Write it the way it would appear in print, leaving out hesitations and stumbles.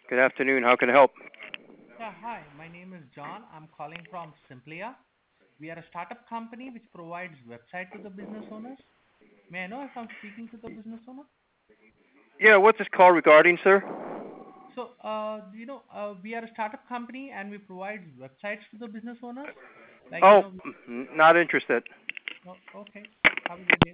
Good afternoon. How can I help? Yeah, hi. My name is John. I'm calling from Simplia. We are a startup company which provides website to the business owners. May I know if I'm speaking to the business owner? Yeah, what's this call regarding, sir? So, we are a startup company and we provide websites to the business owners. Like, Oh, not interested. okay. Have a good day.